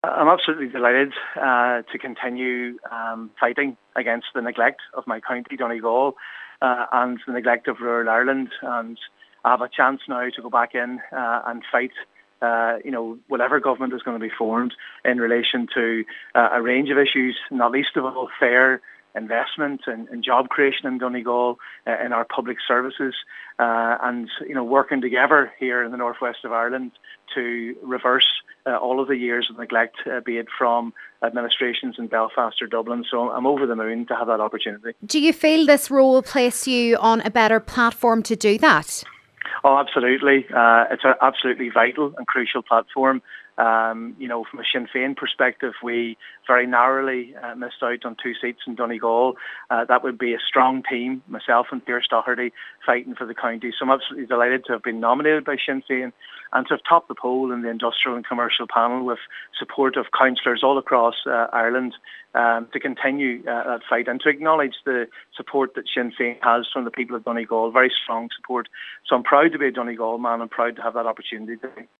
I'm absolutely delighted to continue fighting against the neglect of my county, Donegal, and the neglect of rural Ireland. And I have a chance now to go back in and fight, whatever government is going to be formed in relation to a range of issues, not least of all fair investment and job creation in Donegal, in our public services, and working together here in the northwest of Ireland to reverse all of the years of neglect, be it from administrations in Belfast or Dublin. So I'm over the moon to have that opportunity. Do you feel this role will place you on a better platform to do that? Oh, absolutely. It's an absolutely vital and crucial platform. From a Sinn Féin perspective, we very narrowly missed out on 2 seats in Donegal. That would be a strong team, myself and Pearse Doherty, fighting for the county. So I'm absolutely delighted to have been nominated by Sinn Féin and to have topped the poll in the industrial and commercial panel with support of councillors all across Ireland to continue that fight and to acknowledge the support that Sinn Féin has from the people of Donegal, very strong support. So I'm proud to be a Donegal man and proud to have that opportunity today.